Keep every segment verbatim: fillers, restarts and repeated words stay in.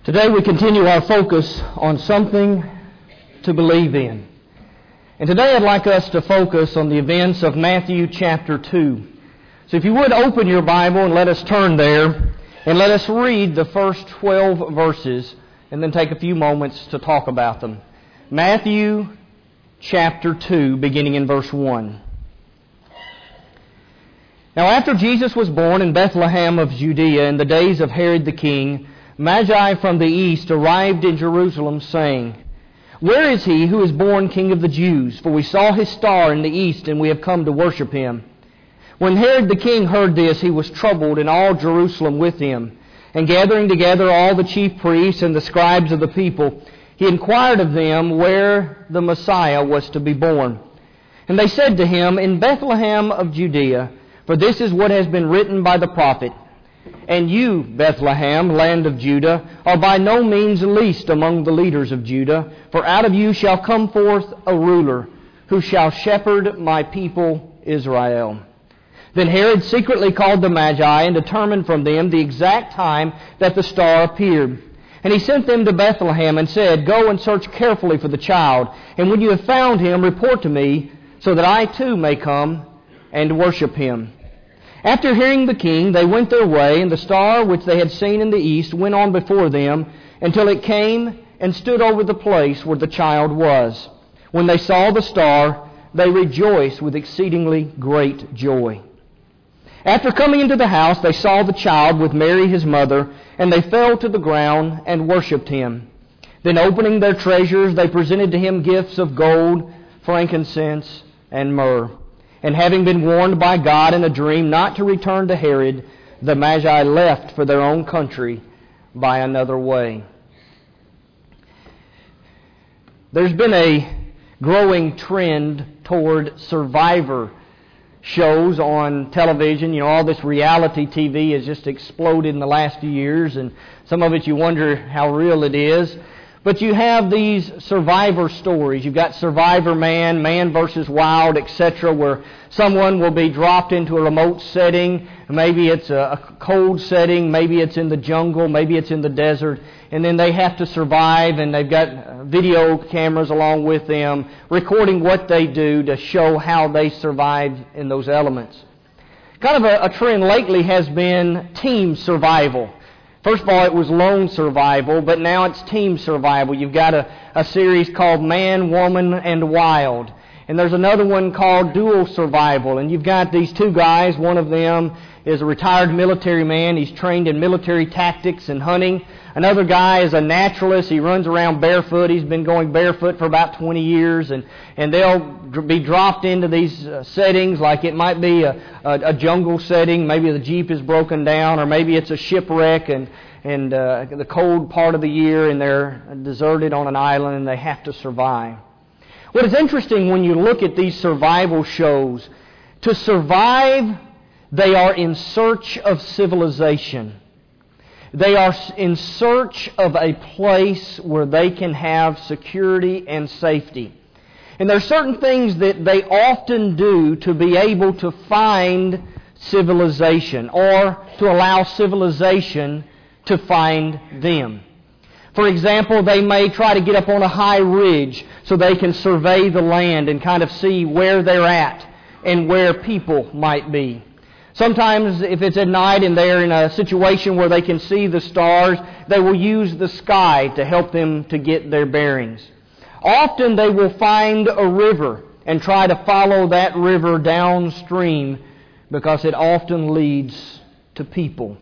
Today we continue our focus on something to believe in. And today I'd like us to focus on the events of Matthew chapter two. So if you would open your Bible and let us turn there and let us read the first twelve verses and then take a few moments to talk about them. Matthew chapter two, beginning in verse one. Now after Jesus was born in Bethlehem of Judea in the days of Herod the king, Magi from the east arrived in Jerusalem, saying, "Where is he who is born King of the Jews? For we saw his star in the east, and we have come to worship him." When Herod the king heard this, he was troubled, and all Jerusalem with him. And gathering together all the chief priests and the scribes of the people, he inquired of them where the Messiah was to be born. And they said to him, "In Bethlehem of Judea, for this is what has been written by the prophet. And you, Bethlehem, land of Judah, are by no means least among the leaders of Judah, for out of you shall come forth a ruler, who shall shepherd my people Israel." Then Herod secretly called the Magi and determined from them the exact time that the star appeared. And he sent them to Bethlehem and said, "Go and search carefully for the child, and when you have found him, report to me, so that I too may come and worship him." After hearing the king, they went their way, and the star which they had seen in the east went on before them until it came and stood over the place where the child was. When they saw the star, they rejoiced with exceedingly great joy. After coming into the house, they saw the child with Mary his mother, and they fell to the ground and worshipped him. Then opening their treasures, they presented to him gifts of gold, frankincense, and myrrh. And having been warned by God in a dream not to return to Herod, the Magi left for their own country by another way. There's been a growing trend toward survivor shows on television. You know, all this reality T V has just exploded in the last few years, and some of it you wonder how real it is. But you have these survivor stories. You've got Survivor Man, Man versus Wild, et cetera, where someone will be dropped into a remote setting. Maybe it's a cold setting, maybe it's in the jungle, maybe it's in the desert, and then they have to survive, and they've got video cameras along with them recording what they do to show how they survive in those elements. Kind of a, a trend lately has been team survival. First of all, it was lone survival, but now it's team survival. You've got a, a series called Man, Woman, and Wild. And there's another one called Dual Survival. And you've got these two guys. One of them is a retired military man. He's trained in military tactics and hunting. Another guy is a naturalist. He runs around barefoot. He's been going barefoot for about twenty years. And, and they'll be dropped into these uh, settings, like it might be a, a, a jungle setting. Maybe the Jeep is broken down, or maybe it's a shipwreck and, and uh, the cold part of the year, and they're deserted on an island and they have to survive. What is interesting when you look at these survival shows, to survive, they are in search of civilization. They are in search of a place where they can have security and safety. And there are certain things that they often do to be able to find civilization, or to allow civilization to find them. For example, they may try to get up on a high ridge so they can survey the land and kind of see where they're at and where people might be. Sometimes if it's at night and they're in a situation where they can see the stars, they will use the sky to help them to get their bearings. Often they will find a river and try to follow that river downstream, because it often leads to people.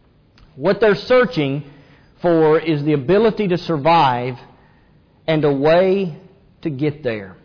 What they're searching for is the ability to survive and a way to get there.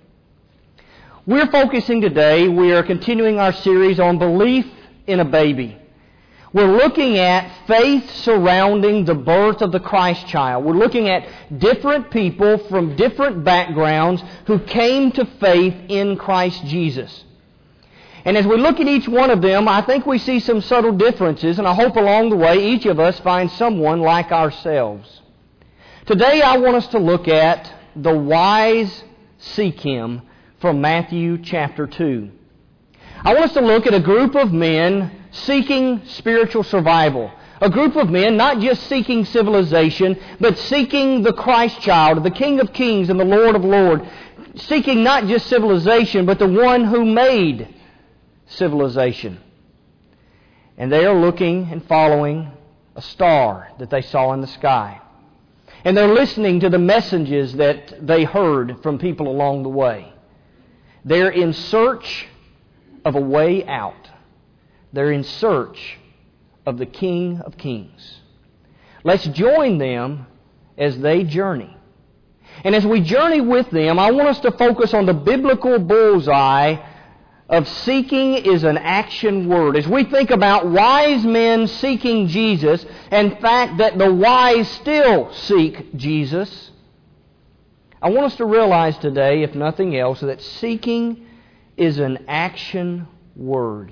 We're focusing today, we are continuing our series on belief in a baby. We're looking at faith surrounding the birth of the Christ child. We're looking at different people from different backgrounds who came to faith in Christ Jesus. And as we look at each one of them, I think we see some subtle differences, and I hope along the way each of us finds someone like ourselves. Today I want us to look at the wise seek Him from Matthew chapter two. I want us to look at a group of men seeking spiritual survival. A group of men not just seeking civilization, but seeking the Christ child, the King of Kings and the Lord of Lords. Seeking not just civilization, but the one who made civilization. And they are looking and following a star that they saw in the sky. And they're listening to the messages that they heard from people along the way. They're in search of a way out. They're in search of the King of Kings. Let's join them as they journey. And as we journey with them, I want us to focus on the biblical bullseye of seeking is an action word. As we think about wise men seeking Jesus, and the fact that the wise still seek Jesus, I want us to realize today, if nothing else, that seeking is an action word.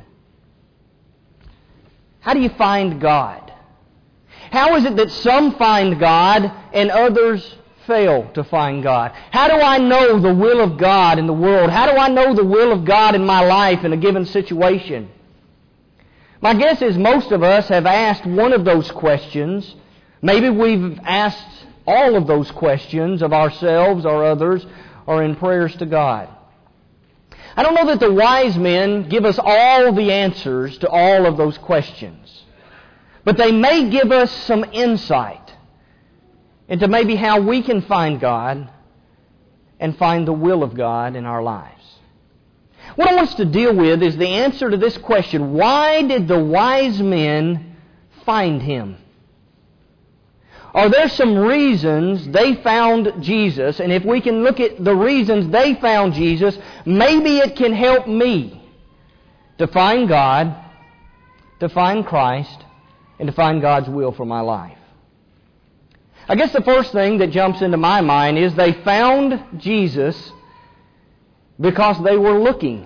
How do you find God? How is it that some find God and others fail to find God? How do I know the will of God in the world? How do I know the will of God in my life in a given situation? My guess is most of us have asked one of those questions. Maybe we've asked all of those questions of ourselves or others or in prayers to God. I don't know that the wise men give us all the answers to all of those questions, but they may give us some insight into maybe how we can find God and find the will of God in our lives. What I want us to deal with is the answer to this question: why did the wise men find Him? Are there some reasons they found Jesus? And if we can look at the reasons they found Jesus, maybe it can help me to find God, to find Christ, and to find God's will for my life. I guess the first thing that jumps into my mind is they found Jesus because they were looking.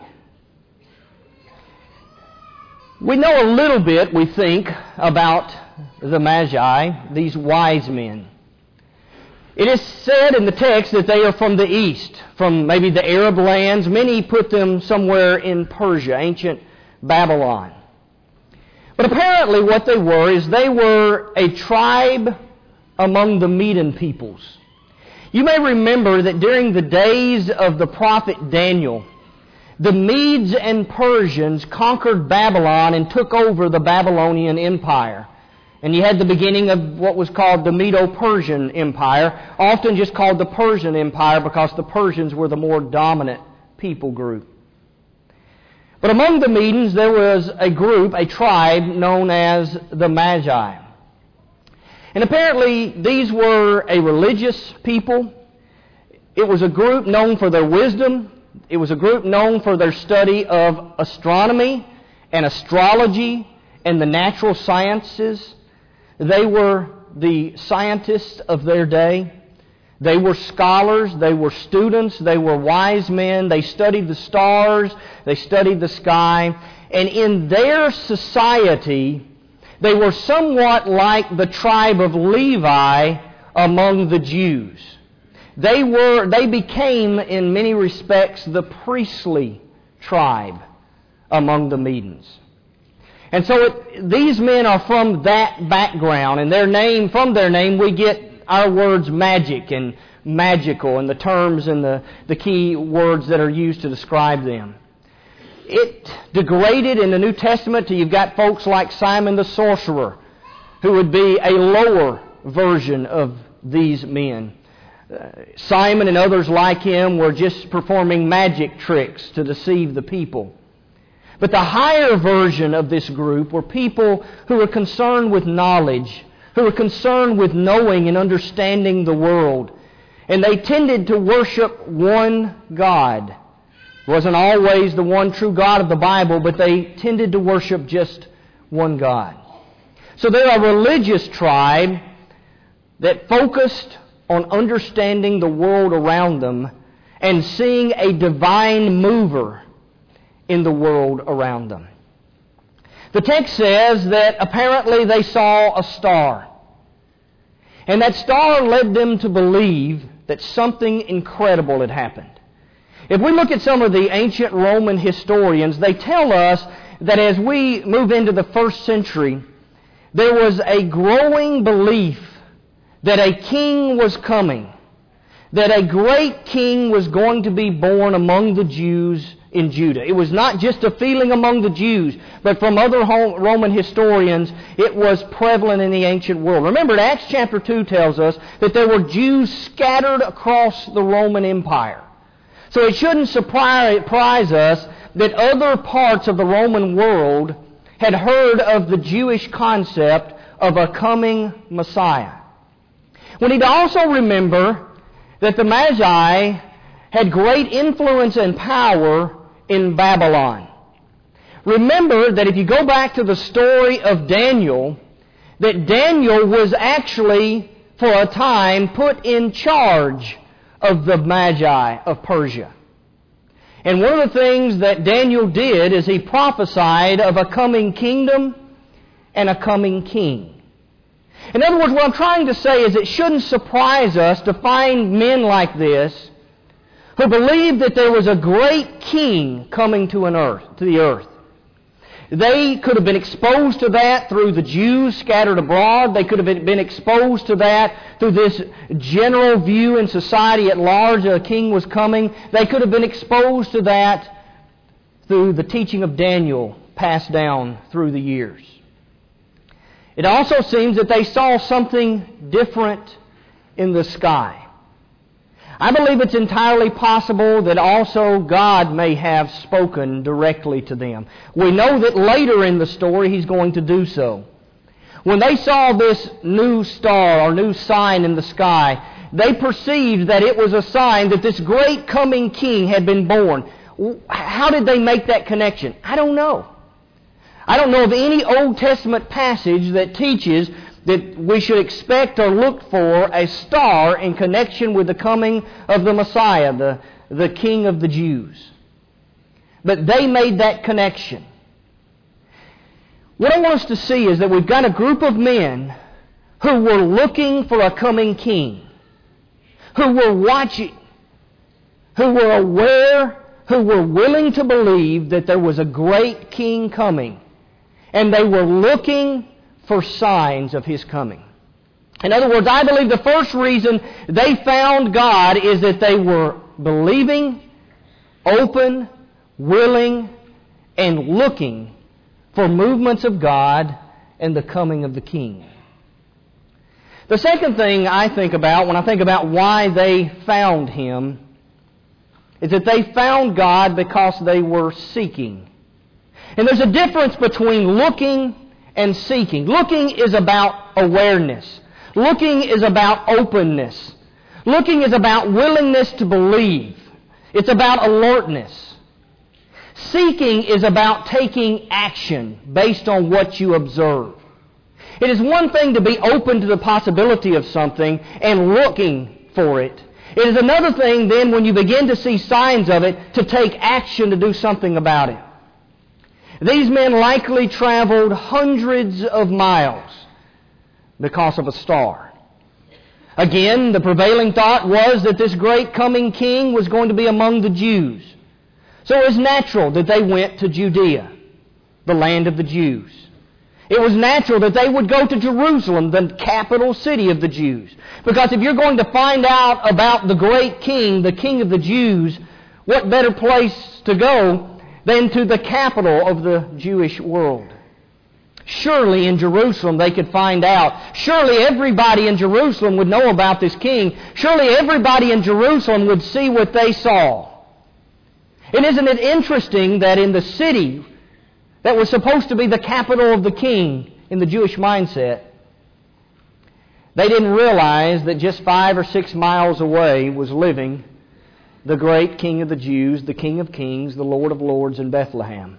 We know a little bit, we think, about the Magi, these wise men. It is said in the text that they are from the east, from maybe the Arab lands. Many put them somewhere in Persia, ancient Babylon. But apparently what they were is they were a tribe among the Median peoples. You may remember that during the days of the prophet Daniel, the Medes and Persians conquered Babylon and took over the Babylonian Empire. And you had the beginning of what was called the Medo-Persian Empire, often just called the Persian Empire because the Persians were the more dominant people group. But among the Medians there was a group, a tribe known as the Magi. And apparently these were a religious people. It was a group known for their wisdom. It was a group known for their study of astronomy and astrology and the natural sciences. They were the scientists of their day. They were scholars. They were students. They were wise men. They studied the stars. They studied the sky. And in their society, they were somewhat like the tribe of Levi among the Jews. They were, they became, in many respects, the priestly tribe among the Medians. And so it, these men are from that background, and their name, from their name, we get our words magic and magical, and the terms and the, the key words that are used to describe them. It degraded in the New Testament to you've got folks like Simon the sorcerer, who would be a lower version of these men. Uh, Simon and others like him were just performing magic tricks to deceive the people. But the higher version of this group were people who were concerned with knowledge, who were concerned with knowing and understanding the world. And they tended to worship one God. It wasn't always the one true God of the Bible, but they tended to worship just one God. So they're a religious tribe that focused on understanding the world around them and seeing a divine mover in the world around them. The text says that apparently they saw a star. And that star led them to believe that something incredible had happened. If we look at some of the ancient Roman historians, they tell us that as we move into the first century, there was a growing belief that a king was coming, that a great king was going to be born among the Jews in Judah. It was not just a feeling among the Jews, but from other Roman historians, it was prevalent in the ancient world. Remember, Acts chapter two tells us that there were Jews scattered across the Roman Empire. So it shouldn't surprise us that other parts of the Roman world had heard of the Jewish concept of a coming Messiah. We need to also remember that the Magi had great influence and power in Babylon. Remember that if you go back to the story of Daniel, that Daniel was actually, for a time, put in charge of the Magi of Persia. And one of the things that Daniel did is he prophesied of a coming kingdom and a coming king. In other words, what I'm trying to say is it shouldn't surprise us to find men like this who believed that there was a great king coming to an earth, to the earth. They could have been exposed to that through the Jews scattered abroad. They could have been exposed to that through this general view in society at large that a king was coming. They could have been exposed to that through the teaching of Daniel passed down through the years. It also seems that they saw something different in the sky. I believe it's entirely possible that also God may have spoken directly to them. We know that later in the story He's going to do so. When they saw this new star or new sign in the sky, they perceived that it was a sign that this great coming king had been born. How did they make that connection? I don't know. I don't know of any Old Testament passage that teaches that we should expect or look for a star in connection with the coming of the Messiah, the, the King of the Jews. But they made that connection. What I want us to see is that we've got a group of men who were looking for a coming king, who were watching, who were aware, who were willing to believe that there was a great king coming, and they were looking for signs of His coming. In other words, I believe the first reason they found God is that they were believing, open, willing, and looking for movements of God and the coming of the King. The second thing I think about when I think about why they found Him is that they found God because they were seeking. And there's a difference between looking and seeking. Looking is about awareness. Looking is about openness. Looking is about willingness to believe. It's about alertness. Seeking is about taking action based on what you observe. It is one thing to be open to the possibility of something and looking for it. It is another thing then when you begin to see signs of it to take action to do something about it. These men likely traveled hundreds of miles because of a star. Again, the prevailing thought was that this great coming king was going to be among the Jews. So it was natural that they went to Judea, the land of the Jews. It was natural that they would go to Jerusalem, the capital city of the Jews. Because if you're going to find out about the great king, the king of the Jews, what better place to go than to the capital of the Jewish world? Surely in Jerusalem they could find out. Surely everybody in Jerusalem would know about this king. Surely everybody in Jerusalem would see what they saw. And isn't it interesting that in the city that was supposed to be the capital of the king in the Jewish mindset, they didn't realize that just five or six miles away was living the great King of the Jews, the King of Kings, the Lord of Lords in Bethlehem.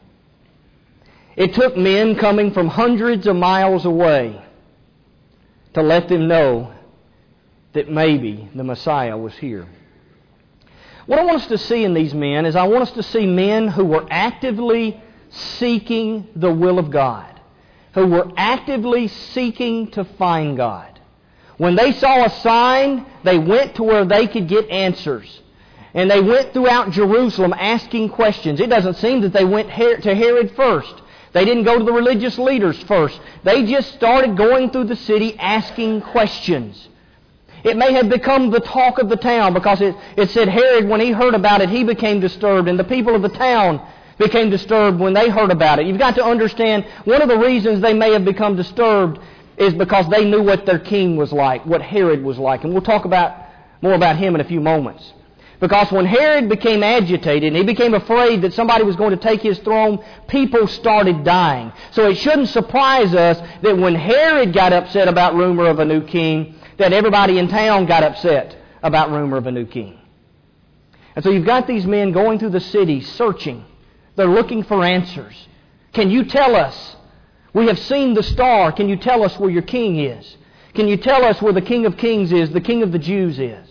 It took men coming from hundreds of miles away to let them know that maybe the Messiah was here. What I want us to see in these men is I want us to see men who were actively seeking the will of God, who were actively seeking to find God. When they saw a sign, they went to where they could get answers. And they went throughout Jerusalem asking questions. It doesn't seem that they went to Herod first. They didn't go to the religious leaders first. They just started going through the city asking questions. It may have become the talk of the town because it, it said Herod, when he heard about it, he became disturbed, and the people of the town became disturbed when they heard about it. You've got to understand, one of the reasons they may have become disturbed is because they knew what their king was like, what Herod was like. And we'll talk about more about him in a few moments. Because when Herod became agitated and he became afraid that somebody was going to take his throne, people started dying. So it shouldn't surprise us that when Herod got upset about rumor of a new king, that everybody in town got upset about rumor of a new king. And so you've got these men going through the city searching. They're looking for answers. Can you tell us? We have seen the star. Can you tell us where your king is? Can you tell us where the King of Kings is, the King of the Jews is?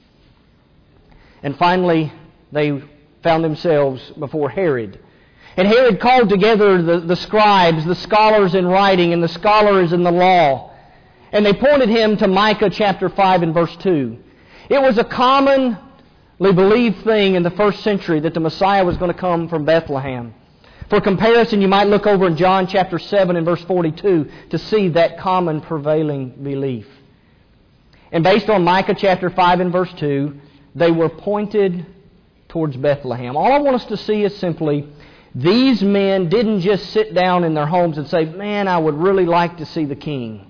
And finally, they found themselves before Herod. And Herod called together the, the scribes, the scholars in writing, and the scholars in the law. And they pointed him to Micah chapter five and verse two. It was a commonly believed thing in the first century that the Messiah was going to come from Bethlehem. For comparison, you might look over in John chapter seven and verse forty-two to see that common prevailing belief. And based on Micah chapter five and verse two, they were pointed towards Bethlehem. All I want us to see is simply, these men didn't just sit down in their homes and say, man, I would really like to see the king.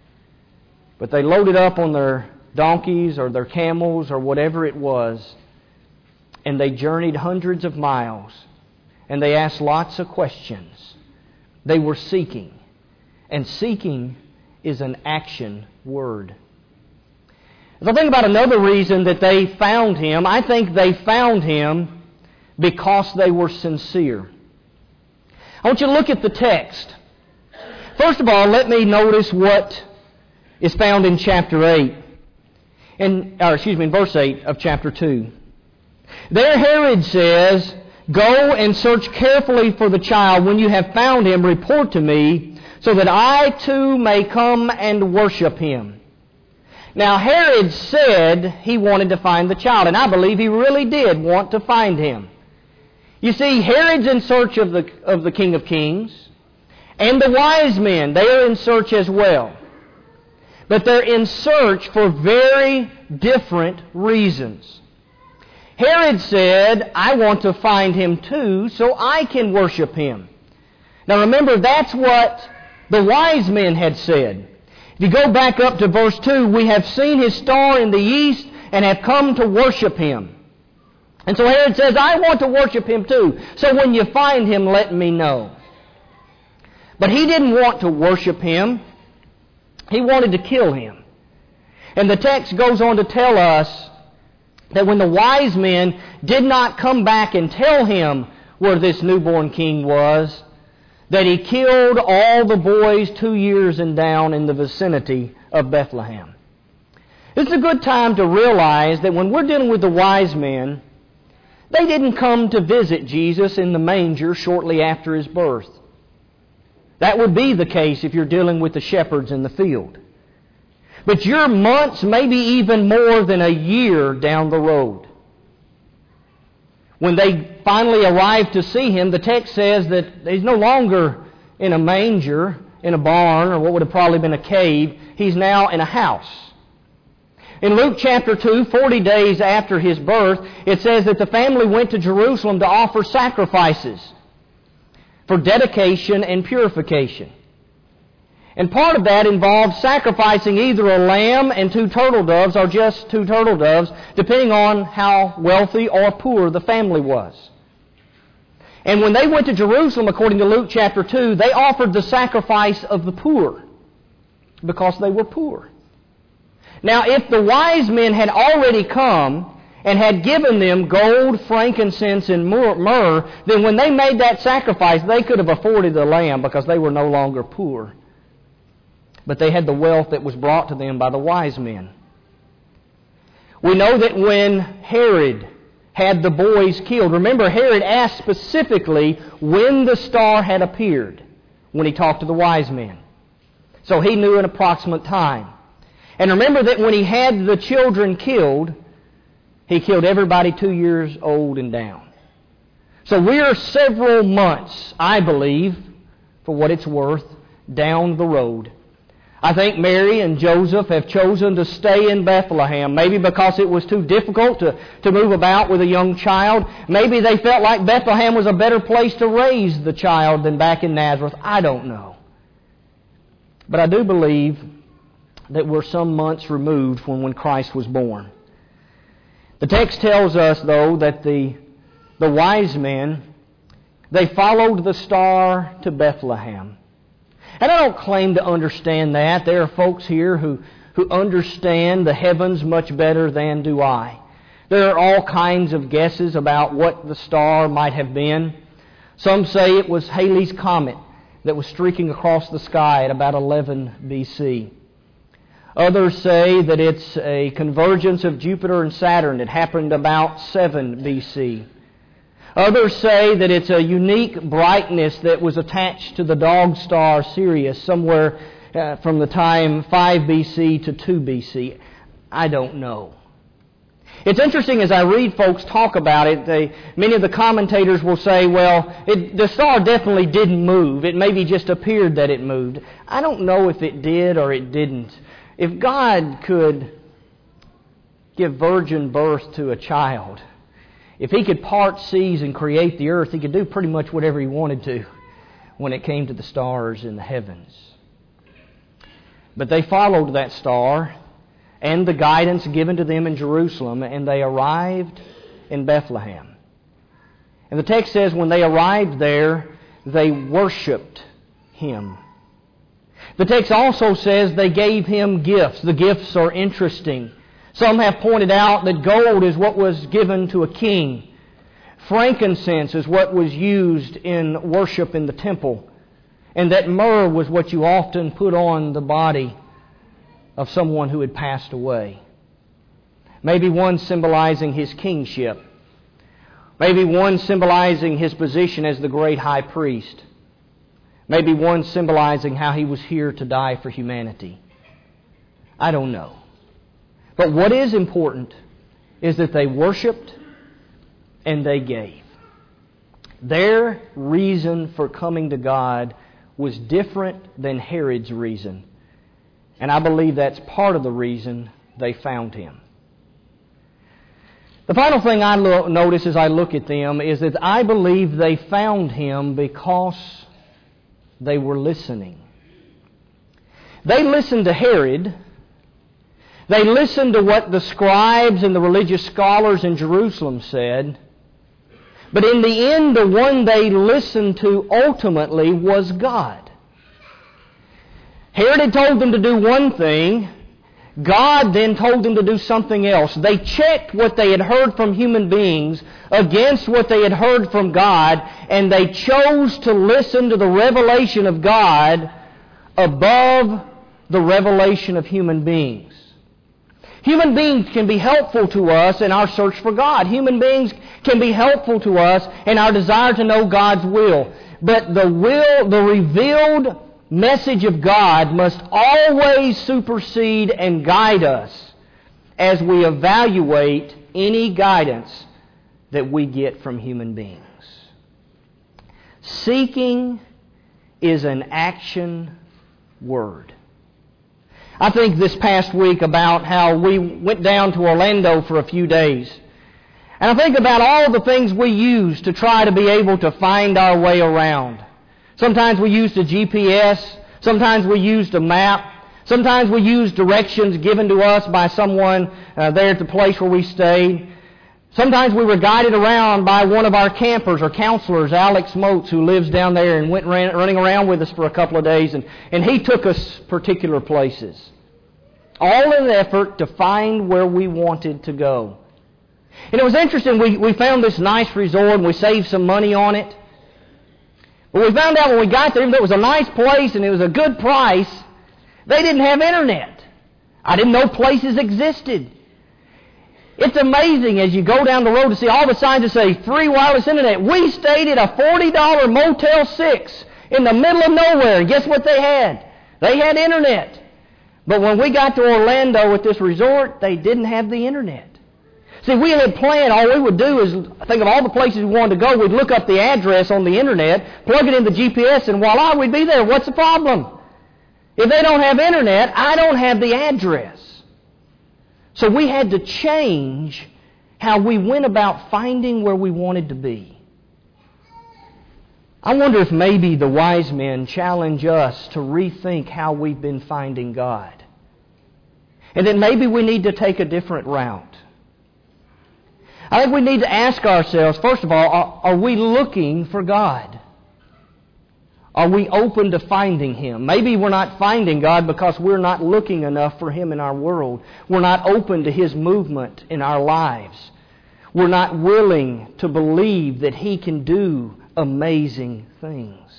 But they loaded up on their donkeys or their camels or whatever it was, and they journeyed hundreds of miles, and they asked lots of questions. They were seeking. And seeking is an action word. If I think about another reason that they found him, I think they found him because they were sincere. I want you to look at the text. First of all, let me notice what is found in chapter eight. In, or excuse me, in verse eight of chapter two. There Herod says, "Go and search carefully for the child. When you have found him, report to me, so that I too may come and worship him." Now Herod said he wanted to find the child, and I believe he really did want to find him. You see, Herod's in search of the, of the King of Kings, and the wise men, they are in search as well. But they're in search for very different reasons. Herod said, I want to find him too, so I can worship him. Now remember, that's what the wise men had said. If you go back up to verse two, we have seen his star in the east and have come to worship him. And so Herod says, I want to worship him too. So when you find him, let me know. But he didn't want to worship him. He wanted to kill him. And the text goes on to tell us that when the wise men did not come back and tell him where this newborn king was, that he killed all the boys two years and down in the vicinity of Bethlehem. It's a good time to realize that when we're dealing with the wise men, they didn't come to visit Jesus in the manger shortly after his birth. That would be the case if you're dealing with the shepherds in the field. But you're months, maybe even more than a year down the road. When they finally arrive to see him, the text says that he's no longer in a manger, in a barn, or what would have probably been a cave. He's now in a house. In Luke chapter two, forty days after his birth, it says that the family went to Jerusalem to offer sacrifices for dedication and purification. And part of that involved sacrificing either a lamb and two turtle doves, or just two turtle doves, depending on how wealthy or poor the family was. And when they went to Jerusalem, according to Luke chapter two, they offered the sacrifice of the poor, because they were poor. Now, if the wise men had already come and had given them gold, frankincense, and myrrh, then when they made that sacrifice, they could have afforded the lamb because they were no longer poor. But they had the wealth that was brought to them by the wise men. We know that when Herod had the boys killed, remember Herod asked specifically when the star had appeared when he talked to the wise men. So he knew an approximate time. And remember that when he had the children killed, he killed everybody two years old and down. So we are several months, I believe, for what it's worth, down the road. I think Mary and Joseph have chosen to stay in Bethlehem, maybe because it was too difficult to, to move about with a young child. Maybe they felt like Bethlehem was a better place to raise the child than back in Nazareth. I don't know. But I do believe that we're some months removed from when Christ was born. The text tells us, though, that the, the wise men, they followed the star to Bethlehem. And I don't claim to understand that. There are folks here who, who understand the heavens much better than do I. There are all kinds of guesses about what the star might have been. Some say it was Halley's Comet that was streaking across the sky at about eleven B C. Others say that it's a convergence of Jupiter and Saturn that happened about seven B C. Others say that it's a unique brightness that was attached to the dog star Sirius somewhere uh, from the time five B C to two B C. I don't know. It's interesting as I read folks talk about it, they, many of the commentators will say, well, it, the star definitely didn't move. It maybe just appeared that it moved. I don't know if it did or it didn't. If God could give virgin birth to a child, if He could part seas and create the earth, He could do pretty much whatever He wanted to when it came to the stars in the heavens. But they followed that star and the guidance given to them in Jerusalem, and they arrived in Bethlehem. And the text says when they arrived there, they worshipped Him. The text also says they gave Him gifts. The gifts are interesting. Some have pointed out that gold is what was given to a king. Frankincense is what was used in worship in the temple. And that myrrh was what you often put on the body of someone who had passed away. Maybe one symbolizing his kingship. Maybe one symbolizing his position as the great high priest. Maybe one symbolizing how He was here to die for humanity. I don't know. But what is important is that they worshipped and they gave. Their reason for coming to God was different than Herod's reason. And I believe that's part of the reason they found Him. The final thing I lo- notice as I look at them is that I believe they found Him because they were listening. They listened to Herod. They listened to what the scribes and the religious scholars in Jerusalem said. But in the end, the one they listened to ultimately was God. Herod had told them to do one thing. God then told them to do something else. They checked what they had heard from human beings against what they had heard from God, and they chose to listen to the revelation of God above the revelation of human beings. Human beings can be helpful to us in our search for God. Human beings can be helpful to us in our desire to know God's will. But the will, the revealed message of God must always supersede and guide us as we evaluate any guidance that we get from human beings. Seeking is an action word. I think this past week about how we went down to Orlando for a few days. And I think about all the things we use to try to be able to find our way around. Sometimes we used a G P S. Sometimes we used a map. Sometimes we used directions given to us by someone uh, there at the place where we stayed. Sometimes we were guided around by one of our campers or counselors, Alex Motes, who lives down there and went ran, running around with us for a couple of days. And, and he took us particular places. All in an effort to find where we wanted to go. And it was interesting. We, we found this nice resort and we saved some money on it. But we found out when we got there, even though it was a nice place and it was a good price, they didn't have internet. I didn't know places existed. It's amazing as you go down the road to see all the signs that say free wireless internet. We stayed at a forty dollars Motel six in the middle of nowhere. Guess what they had? They had internet. But when we got to Orlando at this resort, they didn't have the internet. See, we had planned, all we would do is think of all the places we wanted to go. We'd look up the address on the internet, plug it in the G P S, and voila, we'd be there. What's the problem? If they don't have internet, I don't have the address. So we had to change how we went about finding where we wanted to be. I wonder if maybe the wise men challenge us to rethink how we've been finding God. And that maybe we need to take a different route. I think we need to ask ourselves, first of all, are, are we looking for God? Are we open to finding Him? Maybe we're not finding God because we're not looking enough for Him in our world. We're not open to His movement in our lives. We're not willing to believe that He can do amazing things.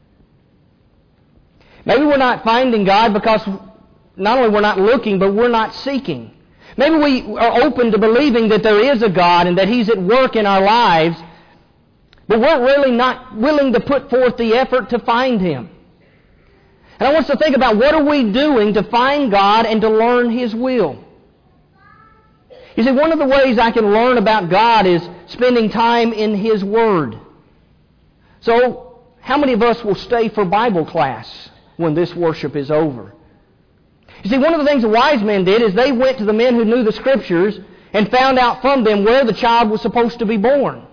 Maybe we're not finding God because not only we're not looking, but we're not seeking. Maybe we are open to believing that there is a God and that He's at work in our lives, but we're really not willing to put forth the effort to find Him. And I want us to think about, what are we doing to find God and to learn His will? You see, one of the ways I can learn about God is spending time in His Word. So, how many of us will stay for Bible class when this worship is over? You see, one of the things the wise men did is they went to the men who knew the Scriptures and found out from them where the child was supposed to be born.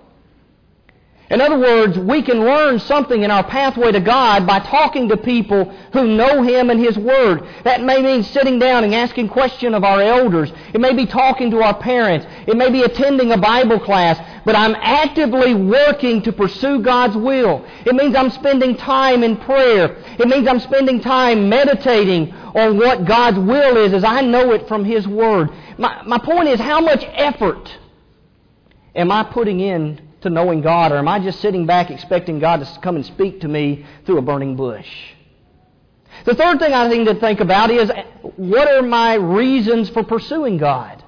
In other words, we can learn something in our pathway to God by talking to people who know Him and His Word. That may mean sitting down and asking questions of our elders. It may be talking to our parents. It may be attending a Bible class. But I'm actively working to pursue God's will. It means I'm spending time in prayer. It means I'm spending time meditating on what God's will is as I know it from His Word. My, my point is, how much effort am I putting in to knowing God, or am I just sitting back expecting God to come and speak to me through a burning bush? The third thing I think to think about is, what are my reasons for pursuing God?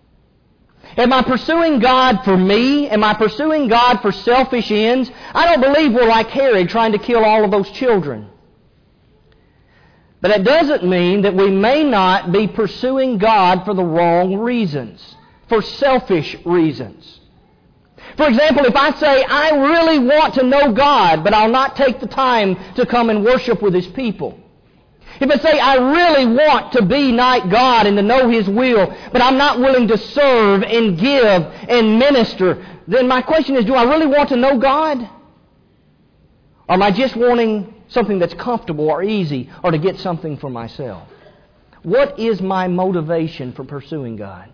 Am I pursuing God for me? Am I pursuing God for selfish ends? I don't believe we're like Herod trying to kill all of those children. But that doesn't mean that we may not be pursuing God for the wrong reasons, for selfish reasons. For example, if I say, I really want to know God, but I'll not take the time to come and worship with His people. If I say, I really want to be like God and to know His will, but I'm not willing to serve and give and minister, then my question is, do I really want to know God? Or am I just wanting something that's comfortable or easy, or to get something for myself? What is my motivation for pursuing God?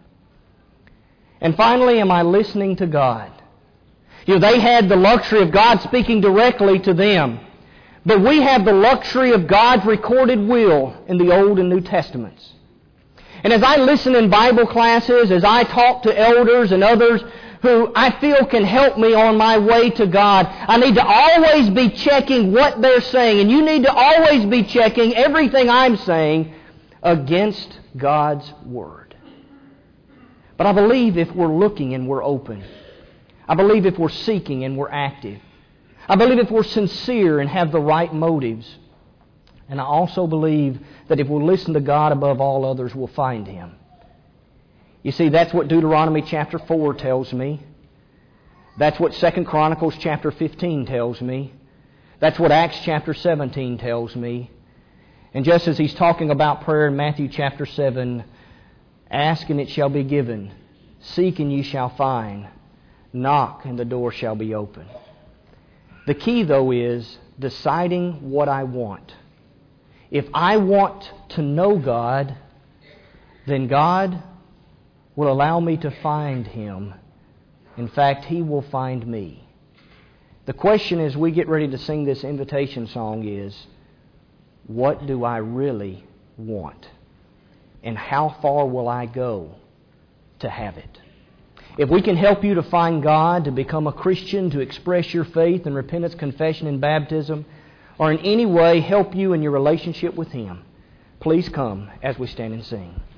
And finally, am I listening to God? You know, they had the luxury of God speaking directly to them. But we have the luxury of God's recorded will in the Old and New Testaments. And as I listen in Bible classes, as I talk to elders and others who I feel can help me on my way to God, I need to always be checking what they're saying. And you need to always be checking everything I'm saying against God's Word. But I believe if we're looking and we're open, I believe if we're seeking and we're active, I believe if we're sincere and have the right motives, and I also believe that if we'll listen to God above all others, we'll find Him. You see, that's what Deuteronomy chapter four tells me. That's what Second Chronicles chapter fifteen tells me. That's what Acts chapter seventeen tells me. And just as He's talking about prayer in Matthew chapter seven, ask and it shall be given. Seek and ye shall find. Knock and the door shall be open. The key, though, is deciding what I want. If I want to know God, then God will allow me to find Him. In fact, He will find me. The question as we get ready to sing this invitation song is, what do I really want? And how far will I go to have it? If we can help you to find God, to become a Christian, to express your faith in repentance, confession, and baptism, or in any way help you in your relationship with Him, please come as we stand and sing.